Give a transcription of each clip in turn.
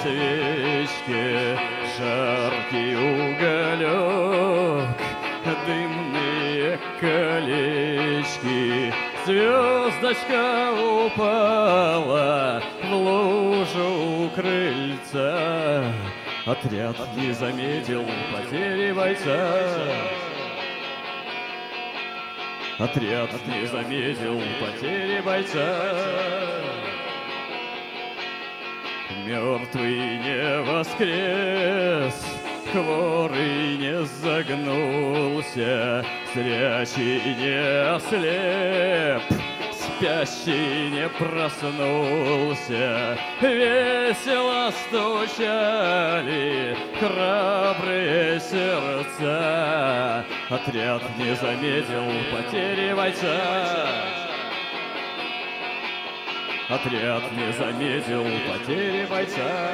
свечке жаркий уголек, дымные колечки. Звездочка упала в лужу у крыльца. Отряд не заметил потери бойца. Отряд не заметил потери бойца. Мертвый не воскрес, хворый не загнулся, зрячий не ослеп, спящий не проснулся. Весело стучали храбрые сердца. Отряд не заметил потери бойца. Отряд не заметил потери бойца.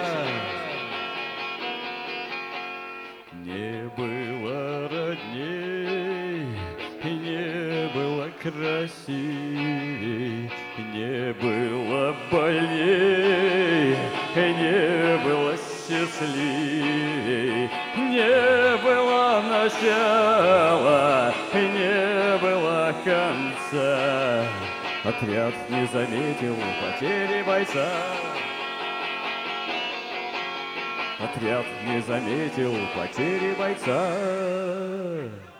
Не было родней, не было красивей, не было больней, не было счастливей, не было начала, не было конца. Отряд не заметил потери бойца. Отряд не заметил потери бойца.